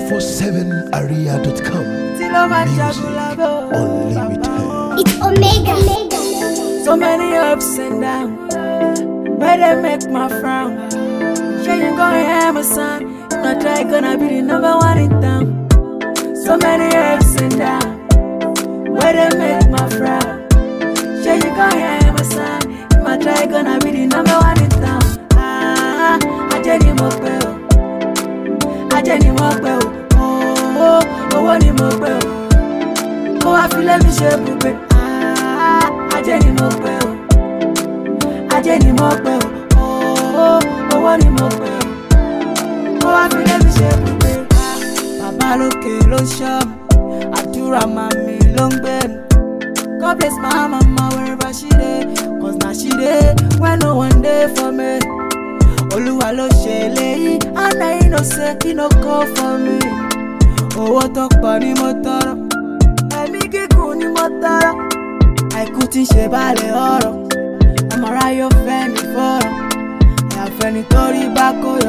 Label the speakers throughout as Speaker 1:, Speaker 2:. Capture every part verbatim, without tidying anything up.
Speaker 1: forty-seven area dot com. Music unlimited.
Speaker 2: It's Omega.
Speaker 3: So many ups and downs, where they make my frown. Sure you gonna hear my son, if not try gonna be the number one in town. So many ups and downs, where they make my frown. Sure you gonna hear my son, if not try gonna be the number one in town. Ah, I tell you more well, I tell you more well. Oh, oh, oh, what you more well. Oh, I feel let me share with you. Ajeni mo pe o, ajeni mo pe o, oh, owó ni mo pe o, ó wá fi lé mi ṣe ibùgbé. Bàbá lókè ló ń ṣọ́ mi, àdúrà màmí ló ń gbé mi. God bless my mama wherever she dey, cause na she dey when no one dey for me. Olúwa ló ṣe eléyìí, and I know say he no call for me. Owó tó pọ̀ ni mo tọrọ, ẹ̀mí gígùn ni mo tọrọ. Àìkú tí ń ṣe balẹ̀ ọ̀rọ̀, ọmọ ráyọ̀ fẹ́ mi fọ́rọ̀, ẹ̀yàfẹ́ nítorí bá kó yọ.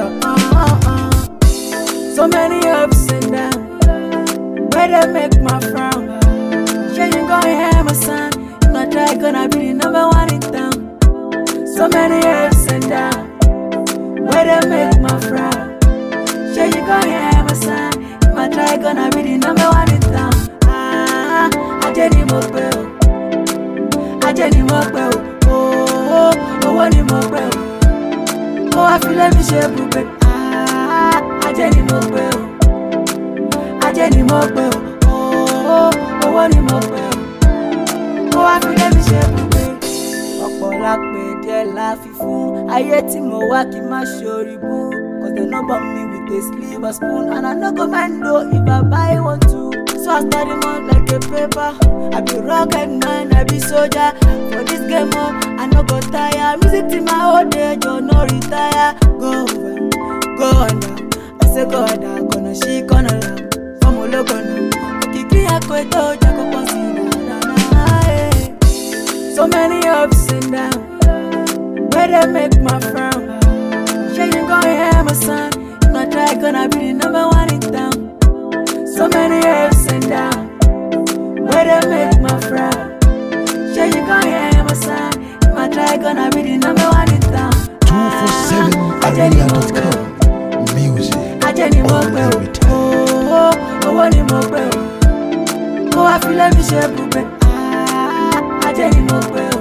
Speaker 3: So many ups and downs, where they make my frown. Sure you gonna hear my son, if not try gonna be the number one in town. So many ups and downs, where they make my frown. Sure you gonna hear my son, if not try gonna be the number one in town. Ah, I didn't move well. Ajeni mo pe o, oh, owó ni mo pe o, ó wá fi lé mi ṣe ibùgbé. Ah, ajeni mo pe o, ajeni mo pe o, oh, owó ni mo pe o, ó wá fi lé mi ṣe ibùgbé. Ọ̀pọ̀ la pè díẹ̀ la fi fún ayé tí mo wá kí n má ṣorí bú. Cause they no born me with a silver spoon, and I no go mind though if I buy one too. So I study more like a paper. I be rocket man, I be soldier. For this game up, I no go tire. Music to my whole day, you no retire. Go over, go under. I say go under, gonna she gonna love. From a logo now, kiki akweto, jako posina na na. So many ups and downs, where they make my frown. Sure you gonna hear my son, if not try gonna be the number one in town. So many ups and downs, where they make my frown. Sure you gonna hear my son, if I try gonna be the number one in town.
Speaker 1: two forty-seven area dot com. Music
Speaker 3: Ajeni mo pe o, oh, owó ni mo pe o, ó wá fi lé mi ṣe ibùgbé. Ah, ajeni mo pe o,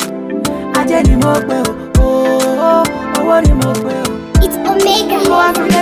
Speaker 3: ajeni mo pe o, oh, owó ni mo pe o,
Speaker 2: It's Omega.
Speaker 3: ó wá fi lé